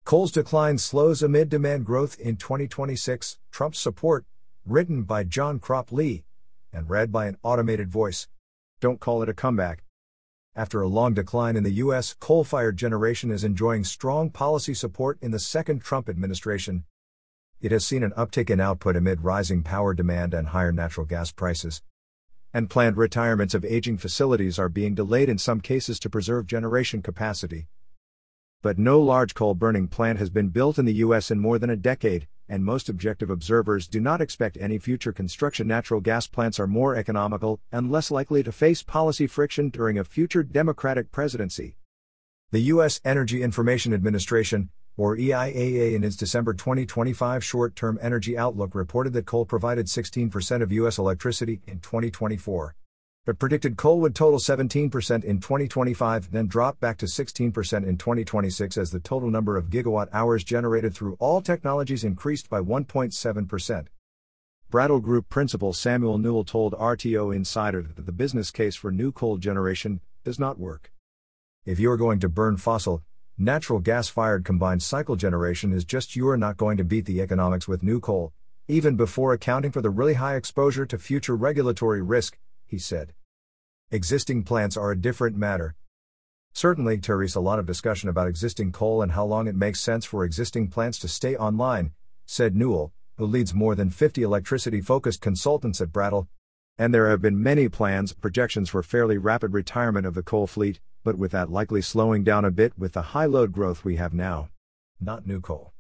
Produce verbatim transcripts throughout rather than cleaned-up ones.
Coal's decline slows amid demand growth in twenty twenty-six, Trump's support, written by John Crop Lee, and read by an automated voice. Don't call it a comeback. After a long decline in the U S, coal-fired generation is enjoying strong policy support in the second Trump administration. It has seen an uptick in output amid rising power demand and higher natural gas prices. And planned retirements of aging facilities are being delayed in some cases to preserve generation capacity. But no large coal-burning plant has been built in the U S in more than a decade, and most objective observers do not expect any future construction. Natural gas plants are more economical and less likely to face policy friction during a future Democratic presidency. The U S Energy Information Administration, or E I A A, in its December twenty twenty-five short-term energy outlook reported that coal provided sixteen percent of U S electricity in twenty twenty-four. It predicted coal would total seventeen percent in twenty twenty-five, then drop back to sixteen percent in twenty twenty-six as the total number of gigawatt hours generated through all technologies increased by one point seven percent. Brattle Group principal Samuel Newell told R T O Insider that the business case for new coal generation does not work. If you are going to burn fossil, natural gas-fired combined cycle generation is just you are not going to beat the economics with new coal, even before accounting for the really high exposure to future regulatory risk, he said. Existing plants are a different matter. Certainly, there is a lot of discussion about existing coal and how long it makes sense for existing plants to stay online, said Newell, who leads more than fifty electricity-focused consultants at Brattle. And there have been many plans, projections for fairly rapid retirement of the coal fleet, but with that likely slowing down a bit with the high load growth we have now. Not new coal.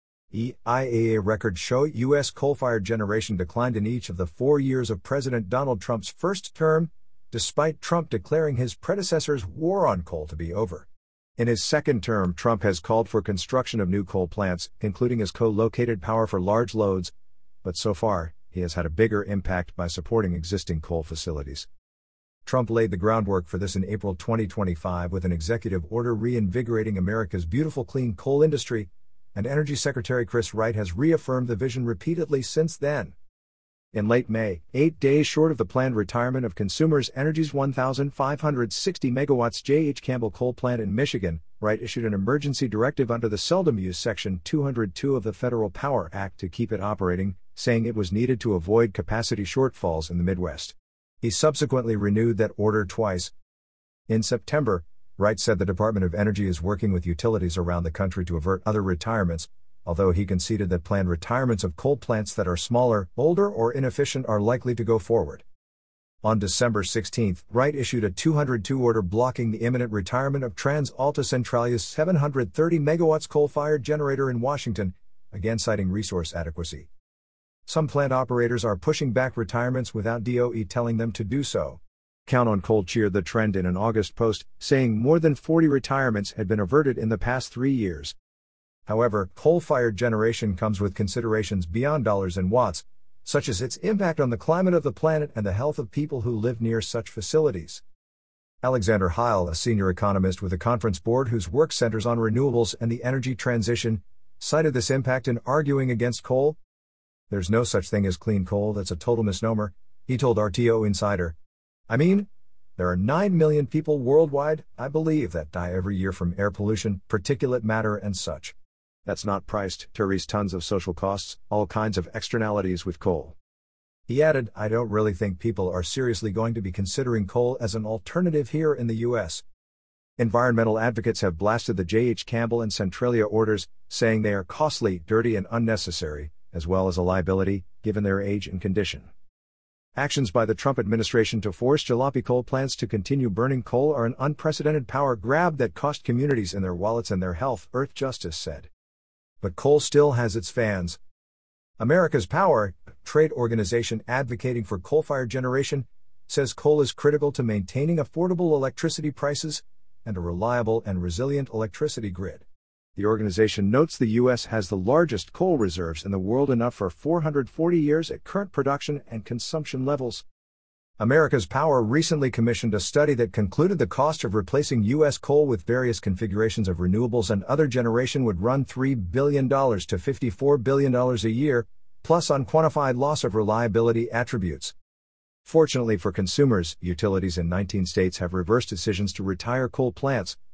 E I A A records show U S coal-fired generation declined in each of the four years of President Donald Trump's first term, despite Trump declaring his predecessor's war on coal to be over. In his second term, Trump has called for construction of new coal plants, including as co-located power for large loads, but so far, he has had a bigger impact by supporting existing coal facilities. Trump laid the groundwork for this in April twenty twenty-five with an executive order reinvigorating America's beautiful clean coal industry, and Energy Secretary Chris Wright has reaffirmed the vision repeatedly since then. In late May, eight days short of the planned retirement of Consumers Energy's one thousand five hundred sixty megawatts J H Campbell coal plant in Michigan, Wright issued an emergency directive under the seldom used Section two oh two of the Federal Power Act to keep it operating, saying it was needed to avoid capacity shortfalls in the Midwest. He subsequently renewed that order twice. In September, Wright said the Department of Energy is working with utilities around the country to avert other retirements, although he conceded that planned retirements of coal plants that are smaller, older, or inefficient are likely to go forward. On December sixteenth, Wright issued a two oh two order blocking the imminent retirement of TransAlta Centralia's seven hundred thirty megawatts coal-fired generator in Washington, again citing resource adequacy. Some plant operators are pushing back retirements without D O E telling them to do so. Count on Coal cheered the trend in an August post, saying more than forty retirements had been averted in the past three years. However, coal-fired generation comes with considerations beyond dollars and watts, such as its impact on the climate of the planet and the health of people who live near such facilities. Alexander Heil, a senior economist with the Conference Board whose work centers on renewables and the energy transition, cited this impact in arguing against coal. There's no such thing as clean coal, that's a total misnomer, he told R T O Insider. I mean, there are nine million people worldwide, I believe, that die every year from air pollution, particulate matter and such. That's not priced, Therese tons of social costs, all kinds of externalities with coal. He added, I don't really think people are seriously going to be considering coal as an alternative here in the U S. Environmental advocates have blasted the J H Campbell and Centralia orders, saying they are costly, dirty and unnecessary, as well as a liability, given their age and condition. Actions by the Trump administration to force jalopy coal plants to continue burning coal are an unprecedented power grab that cost communities in their wallets and their health, Earth Justice said. But coal still has its fans. America's Power, a trade organization advocating for coal-fired generation, says coal is critical to maintaining affordable electricity prices and a reliable and resilient electricity grid. The organization notes the U S has the largest coal reserves in the world, enough for four hundred forty years at current production and consumption levels. America's Power recently commissioned a study that concluded the cost of replacing U S coal with various configurations of renewables and other generation would run three billion dollars to fifty-four billion dollars a year, plus unquantified loss of reliability attributes. Fortunately for consumers, utilities in nineteen states have reversed decisions to retire coal plants,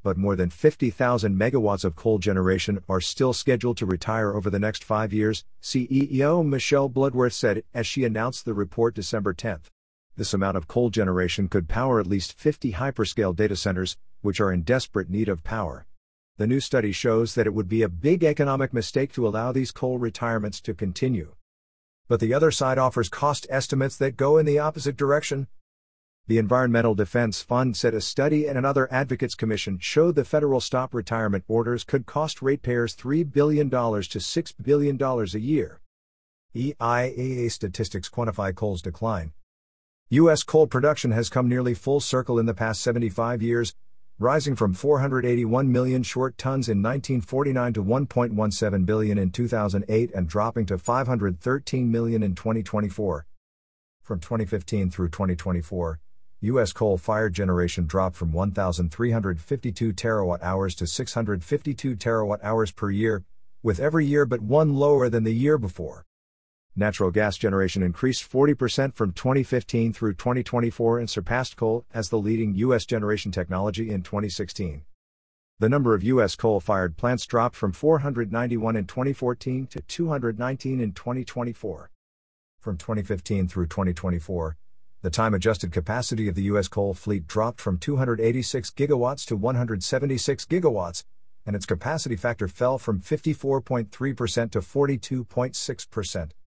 but more than fifty thousand megawatts of coal generation are still scheduled to retire over the next five years, C E O Michelle Bloodworth said as she announced the report December tenth. This amount of coal generation could power at least fifty hyperscale data centers, which are in desperate need of power. The new study shows that it would be a big economic mistake to allow these coal retirements to continue. But the other side offers cost estimates that go in the opposite direction. The Environmental Defense Fund said a study and another advocates commission showed the federal stop retirement orders could cost ratepayers three billion dollars to six billion dollars a year. E I A A statistics quantify coal's decline. U S coal production has come nearly full circle in the past seventy-five years, rising from four hundred eighty-one million short tons in nineteen forty-nine to one point one seven billion in two thousand eight and dropping to five hundred thirteen million in twenty twenty-four. From twenty fifteen through twenty twenty-four, U S coal-fired generation dropped from one thousand three hundred fifty-two terawatt-hours to six hundred fifty-two terawatt-hours per year, with every year but one lower than the year before. Natural gas generation increased forty percent from twenty fifteen through twenty twenty-four and surpassed coal as the leading U S generation technology in twenty sixteen. The number of U S coal-fired plants dropped from four hundred ninety-one in twenty fourteen to two hundred nineteen in twenty twenty-four. From twenty fifteen through twenty twenty-four, the time-adjusted capacity of the U S coal fleet dropped from two hundred eighty-six gigawatts to one hundred seventy-six gigawatts, and its capacity factor fell from fifty-four point three percent to forty-two point six percent.